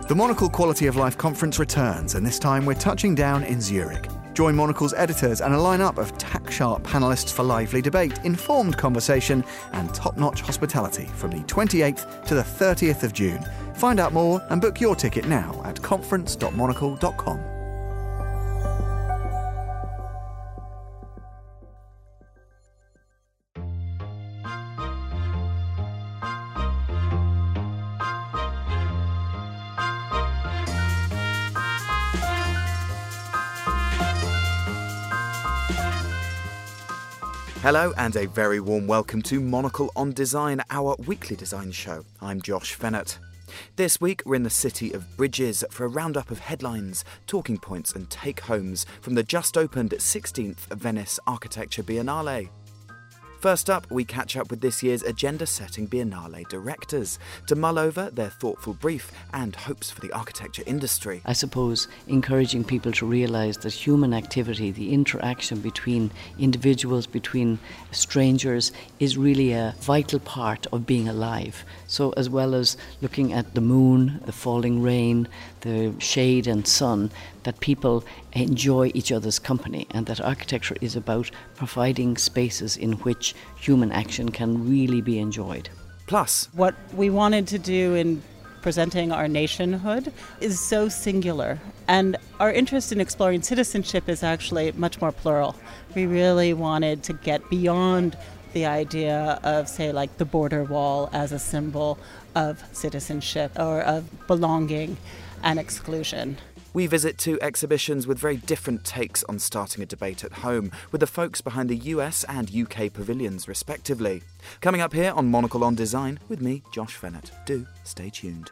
The Monocle Quality of Life Conference returns, and this time we're touching down in Zurich. Join Monocle's editors and a lineup of tack-sharp panellists for lively debate, informed conversation and top-notch hospitality from the 28th to the 30th of June. Find out more and book your ticket now at conference.monocle.com. Hello and a very warm welcome to Monocle on Design, our weekly design show. I'm Josh Fennett. This week we're in the city of Bridges for a roundup of headlines, talking points and take-homes from the just opened 16th Venice Architecture Biennale. First up, we catch up with this year's agenda-setting Biennale directors to mull over their thoughtful brief and hopes for the architecture industry. I suppose encouraging people to realise that human activity, the interaction between individuals, between strangers, is really a vital part of being alive. So as well as looking at the moon, the falling rain, the shade and sun, that people enjoy each other's company, and that architecture is about providing spaces in which human action can really be enjoyed. Plus, what we wanted to do in presenting our nationhood is so singular, and our interest in exploring citizenship is actually much more plural. We really wanted to get beyond the idea of, say, like the border wall as a symbol of citizenship or of belonging and exclusion. we visit two exhibitions with very different takes on starting a debate at home, with the folks behind the US and UK pavilions, respectively. Coming up here on Monocle on Design with me, Josh Fennett. Do stay tuned.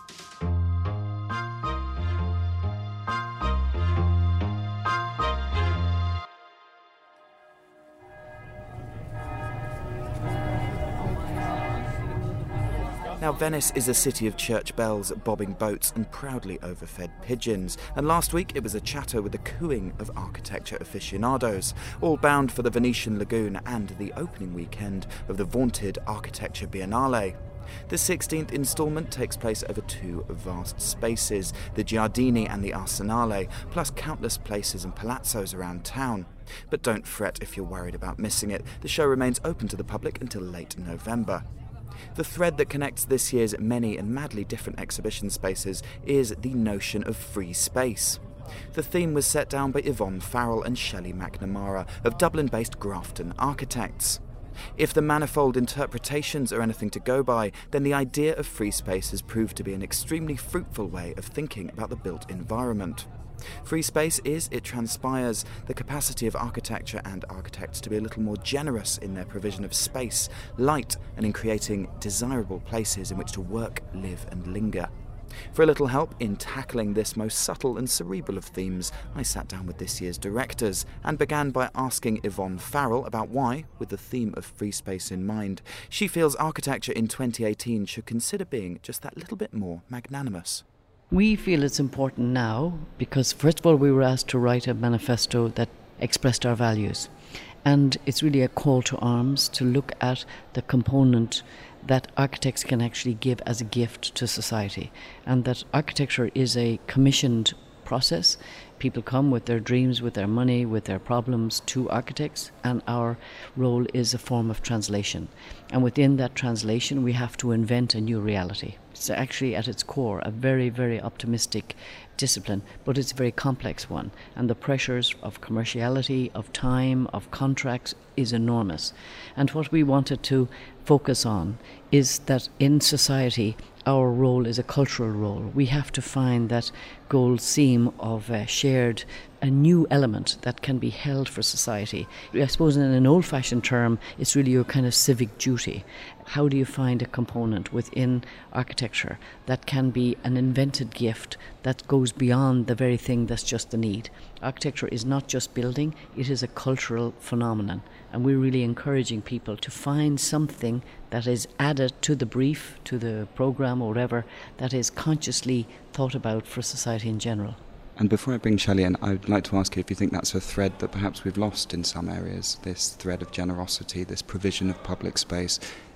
Now, Venice is a city of church bells, bobbing boats and proudly overfed pigeons. And last week it was a chatter with the cooing of architecture aficionados, all bound for the Venetian Lagoon and the opening weekend of the vaunted Architecture Biennale. The 16th instalment takes place over two vast spaces, the Giardini and the Arsenale, plus countless places and palazzos around town. But don't fret if you're worried about missing it. The show remains open to the public until late November. The thread that connects this year's many and madly different exhibition spaces is the notion of free space. The theme was set down by Yvonne Farrell and Shelley McNamara of Dublin-based Grafton Architects. If the manifold interpretations are anything to go by, then the idea of free space has proved to be an extremely fruitful way of thinking about the built environment. Free space is, it transpires, the capacity of architecture and architects to be a little more generous in their provision of space, light, and in creating desirable places in which to work, live, and linger. For a little help in tackling this most subtle and cerebral of themes, I sat down with this year's directors and began by asking Yvonne Farrell about why, with the theme of free space in mind, she feels architecture in 2018 should consider being just that little bit more magnanimous. We feel it's important now because, first of all, we were asked to write a manifesto that expressed our values. And it's really a call to arms to look at the component that architects can actually give as a gift to society. And that architecture is a commissioned process. People come with their dreams, with their money, with their problems to architects, and our role is a form of translation. And within that translation, we have to invent a new reality. It's actually at its core a very, very optimistic discipline, but it's a very complex one. And the pressures of commerciality, of time, of contracts is enormous. And what we wanted to focus on is that in society, our role is a cultural role. We have to find that gold seam of shared, a new element that can be held for society. I suppose in an old-fashioned term, it's really your kind of civic duty. How do you find a component within architecture that can be an invented gift that goes beyond the very thing that's just the need? Architecture is not just building, it is a cultural phenomenon. And we're really encouraging people to find something that is added to the brief, to the program or whatever, that is consciously thought about for society in general. And before I bring Shelley in, I'd like to ask you if you think that's a thread that perhaps we've lost in some areas, this thread of generosity, this provision of public space.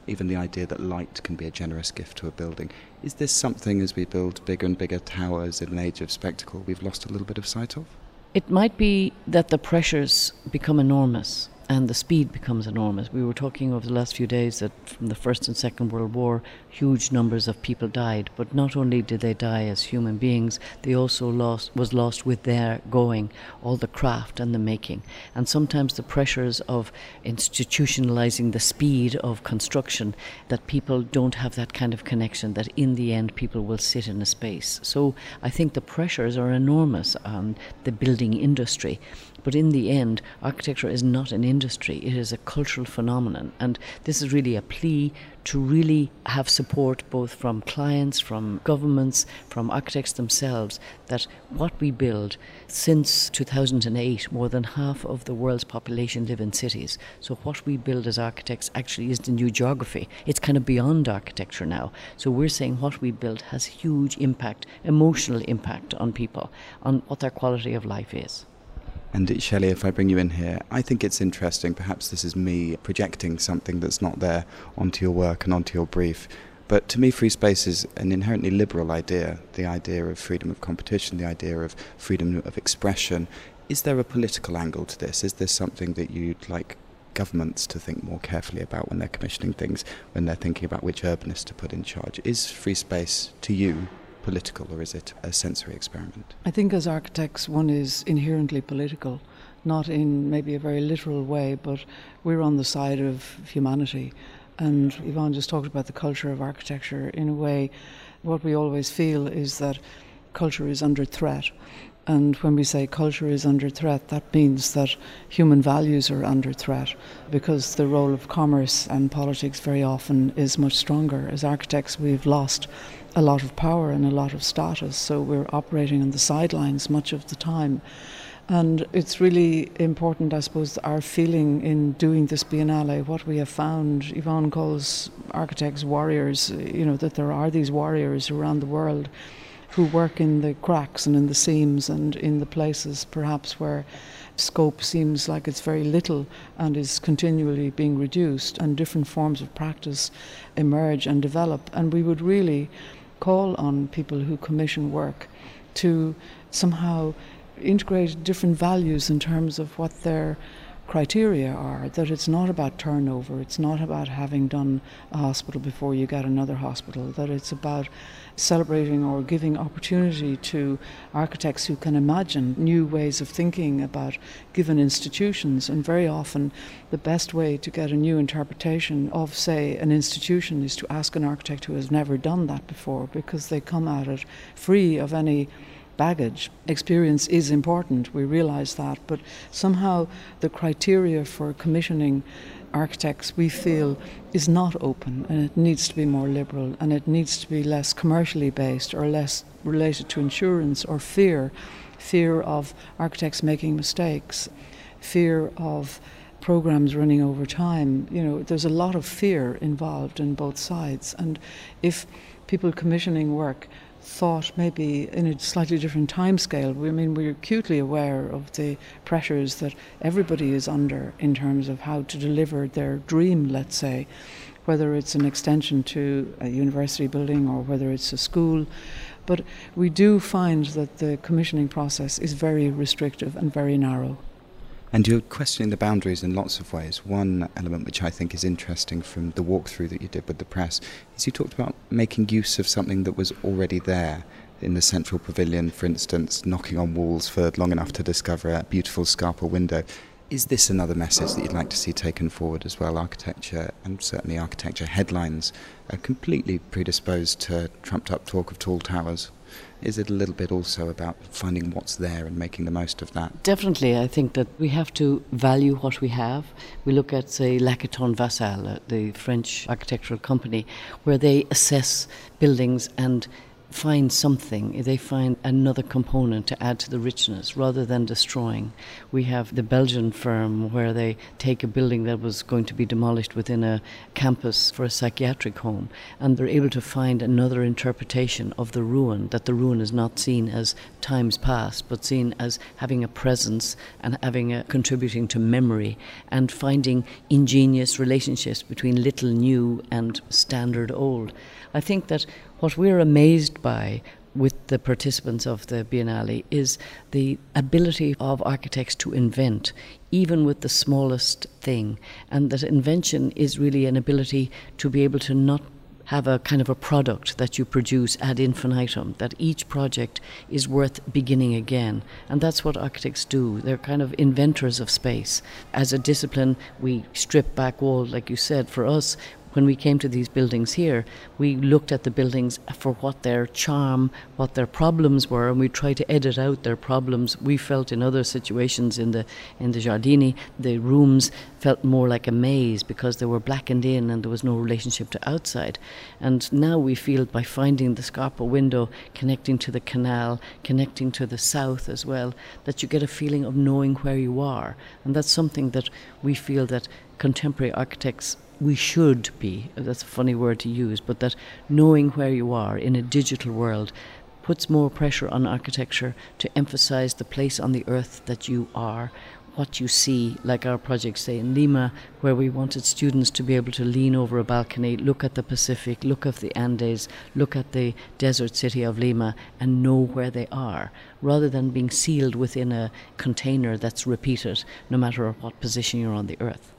even the idea that light can be a generous gift to a building. Is this something, as we build bigger and bigger towers in an age of spectacle, we've lost a little bit of sight of? It might be that the pressures become enormous and the speed becomes enormous. We were talking over the last few days that from the First and Second World War, huge numbers of people died. But not only did they die as human beings, they also was lost with their going, all the craft and the making. And sometimes the pressures of institutionalizing the speed of construction, that people don't have that kind of connection, that in the end people will sit in a space. So I think the pressures are enormous on the building industry. But in the end, architecture is not an industry, it is a cultural phenomenon. And this is really a plea to really have support both from clients, from governments, from architects themselves, that what we build, since 2008, more than half of the world's population live in cities. So what we build as architects actually is the new geography. It's kind of beyond architecture now. So we're saying what we build has huge impact, emotional impact on people, on what their quality of life is. And Shelley, if I bring you in here, I think it's interesting, perhaps this is me projecting something that's not there onto your work and onto your brief, but to me free space is an inherently liberal idea, the idea of freedom of competition, the idea of freedom of expression. Is there a political angle to this? Is this something that you'd like governments to think more carefully about when they're commissioning things, when they're thinking about which urbanists to put in charge? Is free space, to you, political, or is it a sensory experiment? I think as architects one is inherently political, not in maybe a very literal way, but we're on the side of humanity. And Yvonne just talked about the culture of architecture. In a way, what we always feel is that culture is under threat. And when we say culture is under threat, that means that human values are under threat, because the role of commerce and politics very often is much stronger. As architects, we've lost a lot of power and a lot of status, so we're operating on the sidelines much of the time. And it's really important, I suppose, our feeling in doing this Biennale, what we have found. Yvonne calls architects warriors, that there are these warriors around the world who work in the cracks and in the seams and in the places perhaps where scope seems like it's very little and is continually being reduced, and different forms of practice emerge and develop. And we would really call on people who commission work to somehow integrate different values in terms of what their criteria are, that it's not about turnover, it's not about having done a hospital before you get another hospital, that it's about celebrating or giving opportunity to architects who can imagine new ways of thinking about given institutions. And very often the best way to get a new interpretation of, say, an institution is to ask an architect who has never done that before, because they come at it free of any baggage. Experience is important, we realise that, but somehow the criteria for commissioning architects, we feel, is not open, and it needs to be more liberal, and it needs to be less commercially based or less related to insurance or fear of architects making mistakes, fear of programs running over time. There's a lot of fear involved in both sides, and if people commissioning work thought maybe in a slightly different time scale. We're acutely aware of the pressures that everybody is under in terms of how to deliver their dream, let's say, whether it's an extension to a university building or whether it's a school. But we do find that the commissioning process is very restrictive and very narrow. And you're questioning the boundaries in lots of ways. One element which I think is interesting from the walkthrough that you did with the press is you talked about making use of something that was already there. In the central pavilion, for instance, knocking on walls for long enough to discover a beautiful Scarpa window. Is this another message that you'd like to see taken forward as well? Architecture, and certainly architecture headlines, are completely predisposed to trumped-up talk of tall towers. Is it a little bit also about finding what's there and making the most of that? Definitely. I think that we have to value what we have. We look at, say, Lacaton Vassal, the French architectural company, where they assess buildings and find something, they find another component to add to the richness rather than destroying. We have the Belgian firm where they take a building that was going to be demolished within a campus for a psychiatric home, and they're able to find another interpretation of the ruin, that the ruin is not seen as times past but seen as having a presence and contributing to memory, and finding ingenious relationships between little new and standard old. I think that what we're amazed by with the participants of the Biennale is the ability of architects to invent, even with the smallest thing, and that invention is really an ability to be able to not have a kind of a product that you produce ad infinitum, that each project is worth beginning again. And that's what architects do. They're kind of inventors of space. As a discipline, we strip back all, like you said. For us, when we came to these buildings here, we looked at the buildings for what their charm, what their problems were, and we tried to edit out their problems. We felt in other situations in the Giardini, the rooms felt more like a maze because they were blackened in and there was no relationship to outside. And now we feel by finding the Scarpa window connecting to the canal, connecting to the south as well, that you get a feeling of knowing where you are. And that's something that we feel that contemporary architects we should be, that's a funny word to use, but that knowing where you are in a digital world puts more pressure on architecture to emphasize the place on the earth that you are, what you see, like our project, say, in Lima, where we wanted students to be able to lean over a balcony, look at the Pacific, look at the Andes, look at the desert city of Lima, and know where they are, rather than being sealed within a container that's repeated, no matter what position you're on the earth.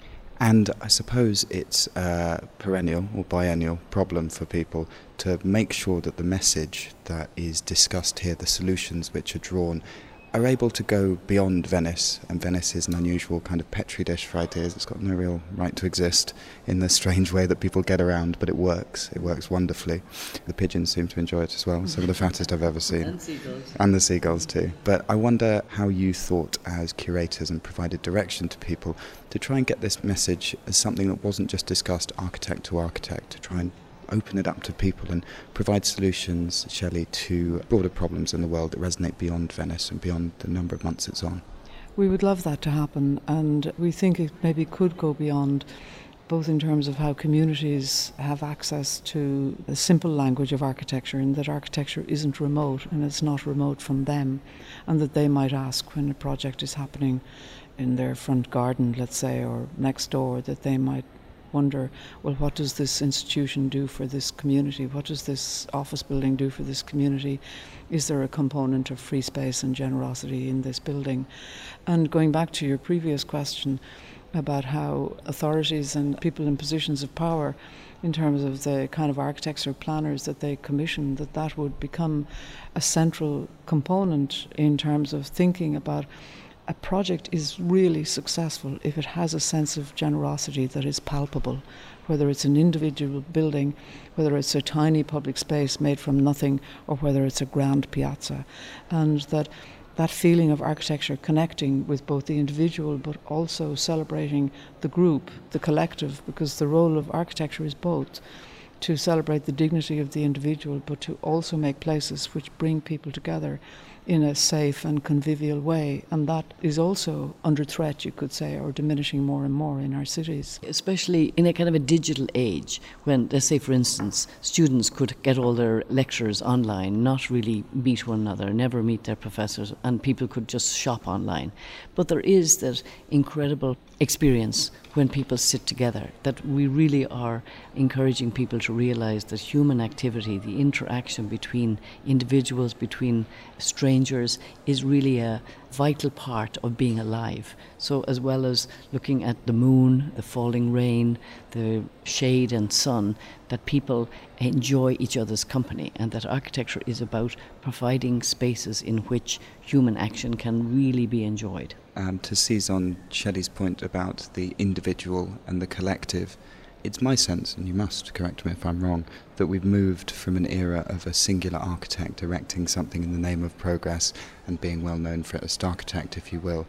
And I suppose it's a perennial or biennial problem for people to make sure that the message that is discussed here, the solutions which are drawn, are able to go beyond Venice. And Venice is an unusual kind of petri dish for ideas. It's got no real right to exist in the strange way that people get around, but it works. It works wonderfully. The pigeons seem to enjoy it as well. Some of the fattest I've ever seen. And seagulls. And the seagulls too. But I wonder how you thought as curators and provided direction to people to try and get this message as something that wasn't just discussed architect to architect, to try and open it up to people and provide solutions, Shelley, to broader problems in the world that resonate beyond Venice and beyond the number of months it's on. We would love that to happen, and we think it maybe could go beyond, both in terms of how communities have access to the simple language of architecture, and that architecture isn't remote and it's not remote from them, and that they might ask when a project is happening in their front garden, let's say, or next door, that they might wonder, well, what does this institution do for this community? What does this office building do for this community? Is there a component of free space and generosity in this building? And going back to your previous question about how authorities and people in positions of power, in terms of the kind of architects or planners that they commission, that would become a central component in terms of thinking about a project is really successful if it has a sense of generosity that is palpable, whether it's an individual building, whether it's a tiny public space made from nothing, or whether it's a grand piazza. And that feeling of architecture connecting with both the individual but also celebrating the group, the collective, because the role of architecture is both to celebrate the dignity of the individual but to also make places which bring people together in a safe and convivial way, and that is also under threat, you could say, or diminishing more and more in our cities. Especially in a kind of a digital age when, let's say for instance, students could get all their lectures online, not really meet one another, never meet their professors, and people could just shop online. But there is that incredible experience when people sit together, that we really are encouraging people to realize that human activity, the interaction between individuals, between strangers, is really a vital part of being alive. So as well as looking at the moon, the falling rain, the shade and sun, that people enjoy each other's company, and that architecture is about providing spaces in which human action can really be enjoyed. To seize on Shelley's point about the individual and the collective, it's my sense, and you must correct me if I'm wrong, that we've moved from an era of a singular architect erecting something in the name of progress and being well known for it as architect, if you will,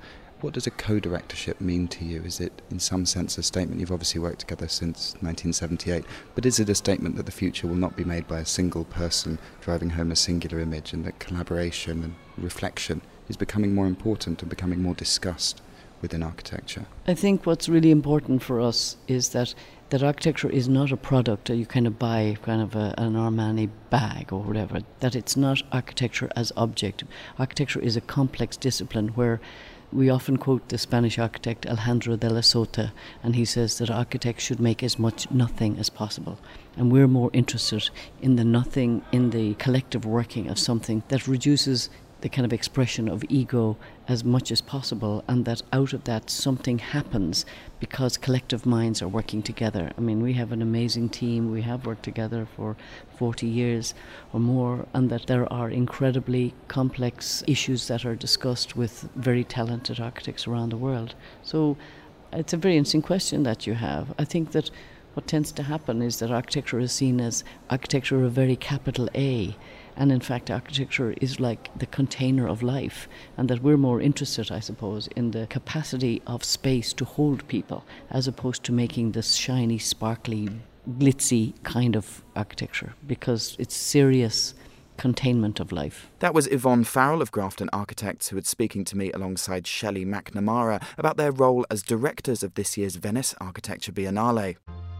What does a co-directorship mean to you? Is it, in some sense, a statement? You've obviously worked together since 1978, but is it a statement that the future will not be made by a single person driving home a singular image, and that collaboration and reflection is becoming more important and becoming more discussed within architecture? I think what's really important for us is that architecture is not a product that you kind of buy, kind of an Armani bag or whatever, that it's not architecture as object. Architecture is a complex discipline where we often quote the Spanish architect Alejandro de la Sota, and he says that architects should make as much nothing as possible. And we're more interested in the nothing, in the collective working of something that reduces the kind of expression of ego as much as possible, and that out of that something happens because collective minds are working together. I mean, we have an amazing team. We have worked together for 40 years or more, and that there are incredibly complex issues that are discussed with very talented architects around the world. So it's a very interesting question that you have. I think that what tends to happen is that architecture is seen as architecture of a very capital A, and in fact architecture is like the container of life, and that we're more interested, I suppose, in the capacity of space to hold people as opposed to making this shiny, sparkly, glitzy kind of architecture, because it's serious containment of life. That was Yvonne Farrell of Grafton Architects, who was speaking to me alongside Shelley McNamara about their role as directors of this year's Venice Architecture Biennale.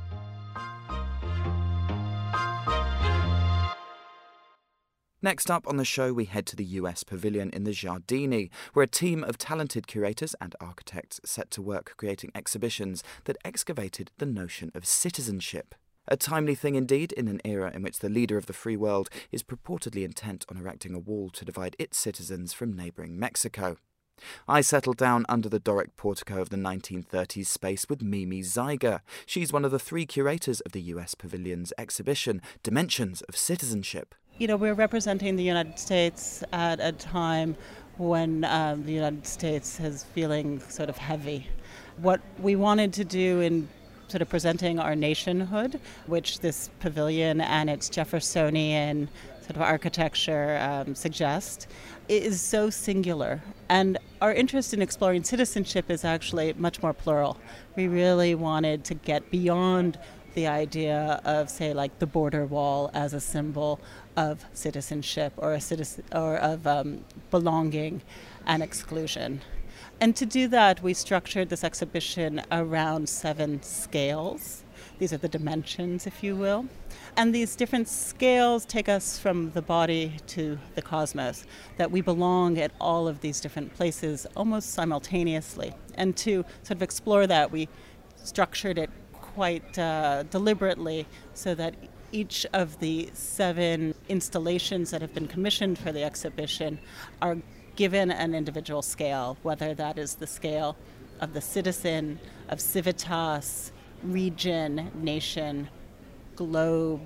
Next up on the show, we head to the US Pavilion in the Giardini, where a team of talented curators and architects set to work creating exhibitions that excavated the notion of citizenship. A timely thing indeed in an era in which the leader of the free world is purportedly intent on erecting a wall to divide its citizens from neighbouring Mexico. I settled down under the Doric portico of the 1930s space with Mimi Zeiger. She's one of the three curators of the US Pavilion's exhibition, Dimensions of Citizenship. You know, we're representing the United States at a time when the United States is feeling sort of heavy. What we wanted to do in sort of presenting our nationhood, which this pavilion and its Jeffersonian sort of architecture suggest, is so singular. And our interest in exploring citizenship is actually much more plural. We really wanted to get beyond the idea of, say, like the border wall as a symbol of citizenship or of belonging and exclusion. And to do that, we structured this exhibition around 7 scales. These are the dimensions, if you will. And these different scales take us from the body to the cosmos, that we belong at all of these different places almost simultaneously. And to sort of explore that, we structured it quite deliberately so that each of the 7 installations that have been commissioned for the exhibition are given an individual scale, whether that is the scale of the citizen, of civitas, region, nation, globe,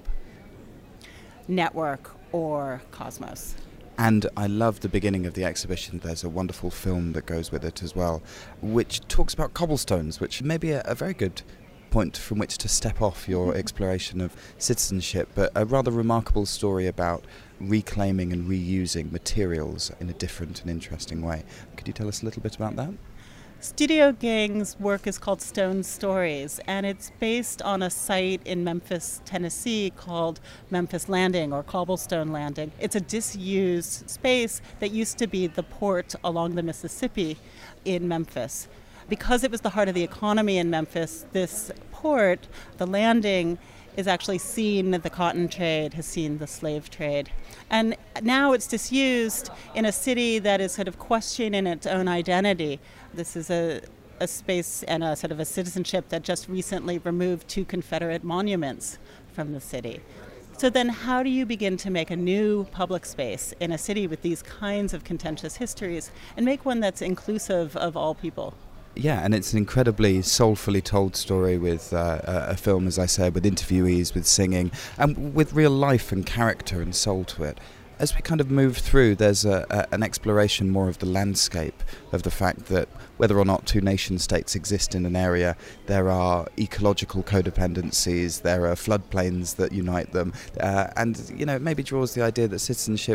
network, or cosmos. And I love the beginning of the exhibition. There's a wonderful film that goes with it as well, which talks about cobblestones, which may be a very good point from which to step off your exploration of citizenship, but a rather remarkable story about reclaiming and reusing materials in a different and interesting way. Could you tell us a little bit about that? Studio Gang's work is called Stone Stories, and it's based on a site in Memphis, Tennessee called Memphis Landing or Cobblestone Landing. It's a disused space that used to be the port along the Mississippi in Memphis. Because it was the heart of the economy in Memphis, this port, the landing, is actually seen the cotton trade, has seen the slave trade. And now it's disused in a city that is sort of questioning its own identity. This is a space and a sort of a citizenship that just recently removed 2 Confederate monuments from the city. So then how do you begin to make a new public space in a city with these kinds of contentious histories and make one that's inclusive of all people? Yeah, and it's an incredibly soulfully told story with a film, as I said, with interviewees, with singing, and with real life and character and soul to it. As we kind of move through, there's an exploration more of the landscape, of the fact that whether or not 2 nation-states exist in an area, there are ecological codependencies, there are floodplains that unite them, and, you know, it maybe draws the idea that citizenship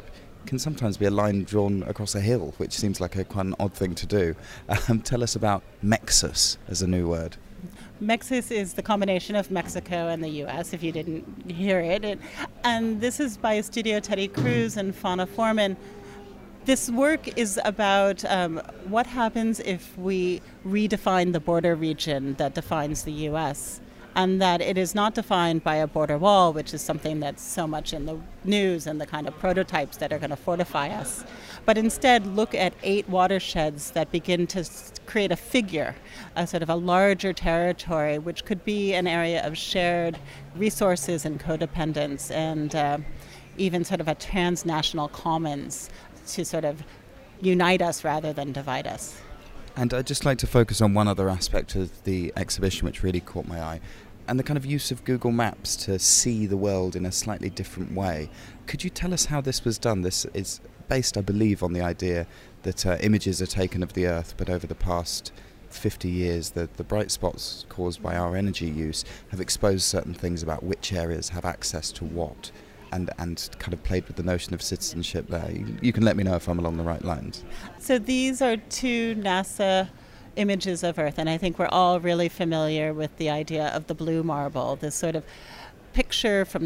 can sometimes be a line drawn across a hill, which seems like quite an odd thing to do. Tell us about Mexus as a new word. Mexus is the combination of Mexico and the U.S., if you didn't hear it. And this is by Studio Teddy Cruz and Fauna Foreman. This work is about what happens if we redefine the border region that defines the U.S., and that it is not defined by a border wall, which is something that's so much in the news and the kind of prototypes that are going to fortify us, but instead look at 8 watersheds that begin to create a figure, a sort of a larger territory, which could be an area of shared resources and codependence, and even sort of a transnational commons to sort of unite us rather than divide us. And I'd just like to focus on one other aspect of the exhibition which really caught my eye, and the kind of use of Google Maps to see the world in a slightly different way. Could you tell us how this was done? This is based, I believe, on the idea that images are taken of the Earth, but over the past 50 years, the bright spots caused by our energy use have exposed certain things about which areas have access to what, and kind of played with the notion of citizenship there. You can let me know if I'm along the right lines. So these are 2 NASA images of Earth, and I think we're all really familiar with the idea of the blue marble, this sort of picture from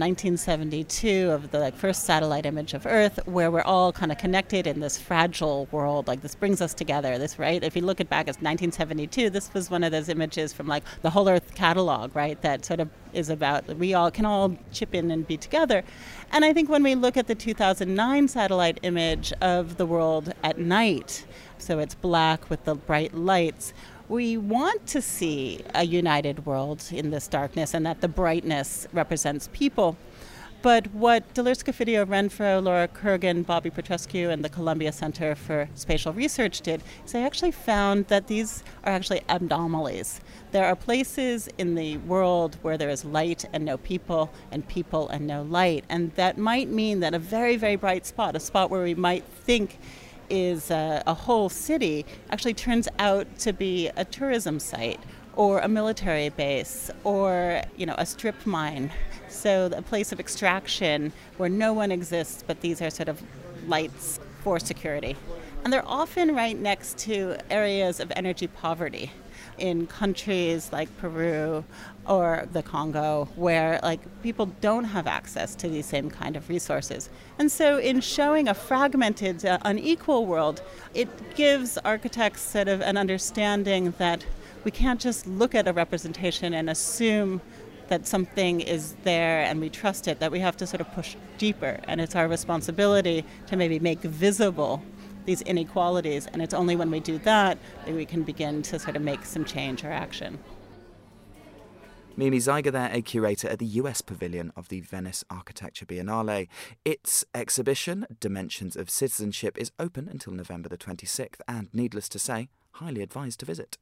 1972 of the first satellite image of Earth, where we're all kind of connected in this fragile world. Like, this brings us together. This, right? If you look at back at 1972, this was one of those images from like the Whole Earth catalog, right? That sort of is about we all can all chip in and be together. And I think when we look at the 2009 satellite image of the world at night, so it's black with the bright lights, we want to see a united world in this darkness, and that the brightness represents people. But what Dolores Scofidio Renfro, Laura Kurgan, Bobby Petrescu, and the Columbia Center for Spatial Research did is they actually found that these are actually anomalies. There are places in the world where there is light and no people and no light. And that might mean that a very, very bright spot, a spot where we might think is a whole city, actually turns out to be a tourism site or a military base or, a strip mine. So a place of extraction where no one exists, but these are sort of lights for security. And they're often right next to areas of energy poverty in countries like Peru or the Congo, where people don't have access to these same kind of resources. And so in showing a fragmented, unequal world, it gives architects sort of an understanding that we can't just look at a representation and assume that something is there and we trust it, that we have to sort of push deeper. And it's our responsibility to maybe make visible these inequalities, and it's only when we do that that we can begin to sort of make some change or action. Mimi Zeiger there, a curator at the US Pavilion of the Venice Architecture Biennale. Its exhibition, Dimensions of Citizenship, is open until November the 26th, and needless to say, highly advised to visit.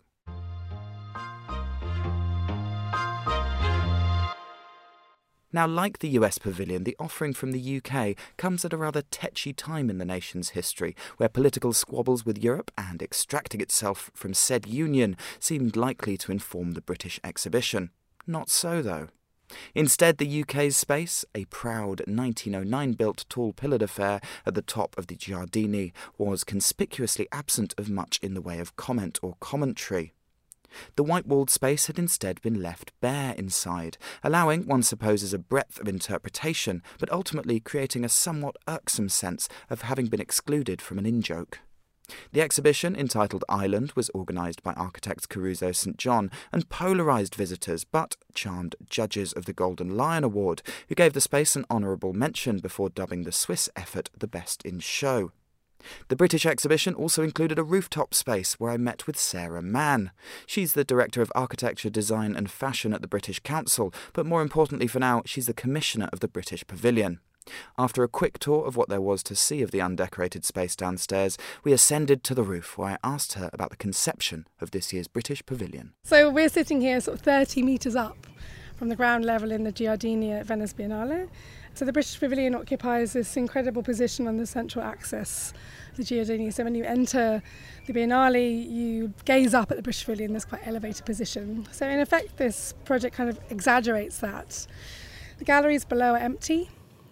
Now, like the US Pavilion, the offering from the UK comes at a rather tetchy time in the nation's history, where political squabbles with Europe and extracting itself from said union seemed likely to inform the British exhibition. Not so, though. Instead, the UK's space, a proud 1909-built tall pillared affair at the top of the Giardini, was conspicuously absent of much in the way of comment or commentary. The white-walled space had instead been left bare inside, allowing, one supposes, a breadth of interpretation, but ultimately creating a somewhat irksome sense of having been excluded from an in-joke. The exhibition, entitled Island, was organised by architects Caruso St. John and polarised visitors, but charmed judges of the Golden Lion Award, who gave the space an honourable mention before dubbing the Swiss effort the best in show. The British exhibition also included a rooftop space where I met with Sarah Mann. She's the Director of Architecture, Design and Fashion at the British Council, but more importantly for now, she's the Commissioner of the British Pavilion. After a quick tour of what there was to see of the undecorated space downstairs, we ascended to the roof where I asked her about the conception of this year's British Pavilion. So we're sitting here sort of 30 metres up from the ground level in the Giardini at Venice Biennale. So the British Pavilion occupies this incredible position on the central axis of the Giardini. So when you enter the Biennale, you gaze up at the British Pavilion in this quite elevated position. So in effect, this project kind of exaggerates that. The galleries below are empty.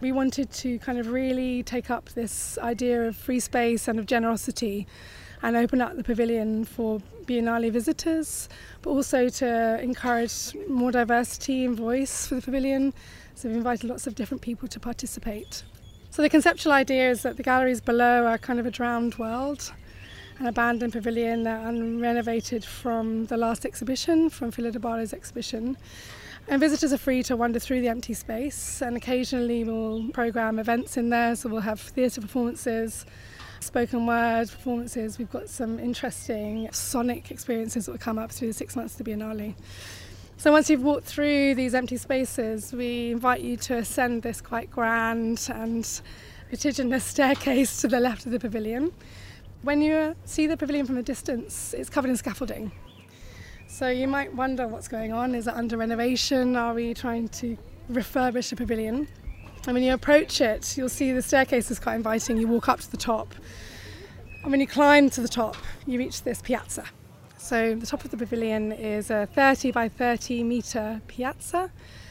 We wanted to kind of really take up this idea of free space and of generosity and open up the pavilion for Biennale visitors, but also to encourage more diversity and voice for the pavilion. So we've invited lots of different people to participate. So the conceptual idea is that the galleries below are kind of a drowned world, an abandoned pavilion that unrenovated from the last exhibition, from Phila de Barle's exhibition. And visitors are free to wander through the empty space, and occasionally we'll programme events in there, so we'll have theatre performances, spoken word performances. We've got some interesting sonic experiences that will come up through the 6 months of the Biennale. So once you've walked through these empty spaces, we invite you to ascend this quite grand and vertiginous staircase to the left of the pavilion. When you see the pavilion from a distance, it's covered in scaffolding. So you might wonder what's going on. Is it under renovation? Are we trying to refurbish a pavilion? And when you approach it, you'll see the staircase is quite inviting. You walk up to the top. And when you climb to the top, you reach this piazza. So the top of the pavilion is a 30 by 30 metre piazza.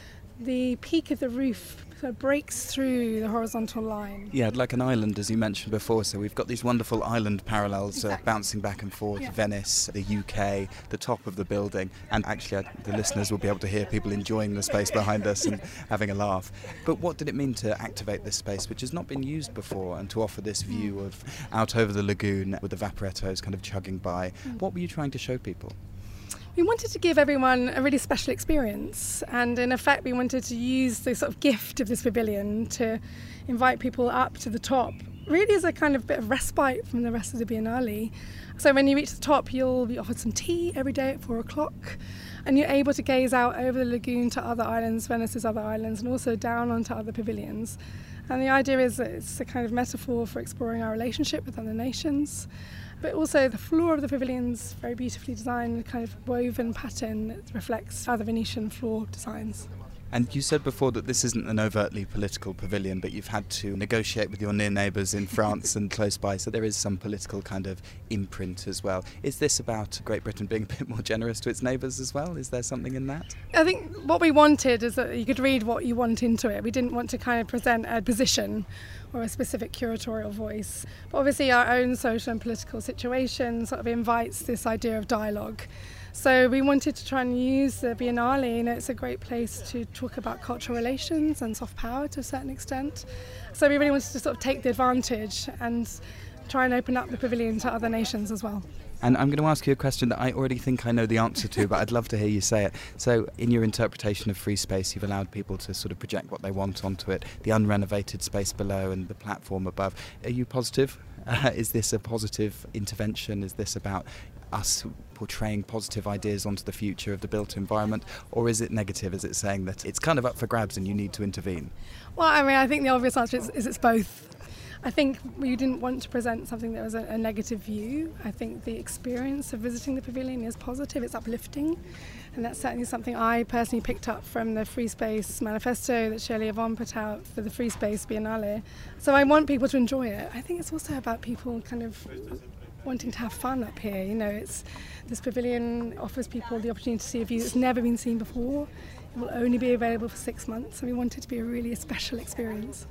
The peak of the roof sort of breaks through the horizontal line. Yeah, like an island, as you mentioned before. So we've got these wonderful island parallels Exactly. bouncing back and forth. Yeah. Venice, the UK, the top of the building. And actually, the listeners will be able to hear people enjoying the space behind us and having a laugh. But what did it mean to activate this space, which has not been used before, and to offer this view of out over the lagoon with the Vaporettos kind of chugging by? What were you trying to show people? We wanted to give everyone a really special experience, and in effect we wanted to use the sort of gift of this pavilion to invite people up to the top, really as a kind of bit of respite from the rest of the Biennale. So when you reach the top, you'll be offered some tea every day at 4 o'clock, and you're able to gaze out over the lagoon to other islands, Venice's other islands, and also down onto other pavilions. And the idea is that it's a kind of metaphor for exploring our relationship with other nations. But also the floor of the pavilion's very beautifully designed, a kind of woven pattern that reflects other Venetian floor designs. And you said before that this isn't an overtly political pavilion, but you've had to negotiate with your near neighbours in France and close by, so there is some political kind of imprint as well. Is this about Great Britain being a bit more generous to its neighbours as well? Is there something in that? I think what we wanted is that you could read what you want into it. We didn't want to kind of present a position or a specific curatorial voice. But obviously our own social and political situation sort of invites this idea of dialogue. So we wanted to try and use the Biennale, you know, it's a great place to talk about cultural relations and soft power to a certain extent. So we really wanted to sort of take the advantage and try and open up the pavilion to other nations as well. And I'm going to ask you a question that I already think I know the answer to, but I'd love to hear you say it. So in your interpretation of free space, you've allowed people to sort of project what they want onto it, the unrenovated space below and the platform above. Are you positive? Is this a positive intervention? Is this about us portraying positive ideas onto the future of the built environment, or is it negative? Is it saying that it's kind of up for grabs and you need to intervene? Well, I mean, I think the obvious answer is it's both. I think we didn't want to present something that was a negative view. I think the experience of visiting the pavilion is positive, it's uplifting, and that's certainly something I personally picked up from the Free Space manifesto that Shirley Yvonne put out for the Free Space Biennale. So I want people to enjoy it. I think it's also about people kind of wanting to have fun up here. You know, this pavilion offers people the opportunity to see a view that's never been seen before. It will only be available for 6 months, and we want it to be a really special experience.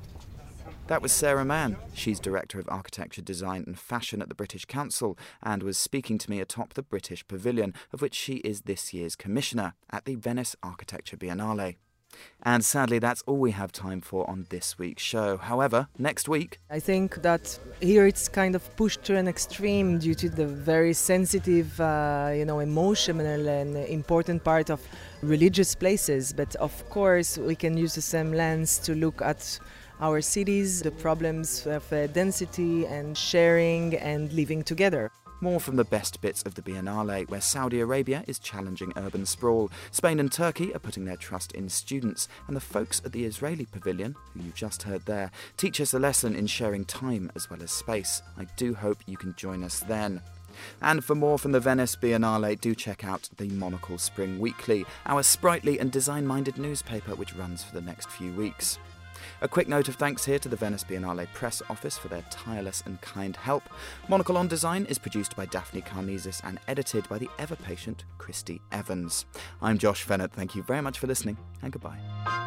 That was Sarah Mann. She's Director of Architecture, Design and Fashion at the British Council and was speaking to me atop the British Pavilion, of which she is this year's Commissioner at the Venice Architecture Biennale. And sadly, that's all we have time for on this week's show. However, next week... I think that here it's kind of pushed to an extreme due to the very sensitive, emotional and important part of religious places. But of course, we can use the same lens to look at our cities, the problems of density and sharing and living together. More from the best bits of the Biennale, where Saudi Arabia is challenging urban sprawl, Spain and Turkey are putting their trust in students, and the folks at the Israeli Pavilion, who you've just heard there, teach us a lesson in sharing time as well as space. I do hope you can join us then. And for more from the Venice Biennale, do check out the Monocle Spring Weekly, our sprightly and design-minded newspaper which runs for the next few weeks. A quick note of thanks here to the Venice Biennale Press Office for their tireless and kind help. Monocle on Design is produced by Daphne Carnesis and edited by the ever-patient Christy Evans. I'm Josh Fennett. Thank you very much for listening, and goodbye.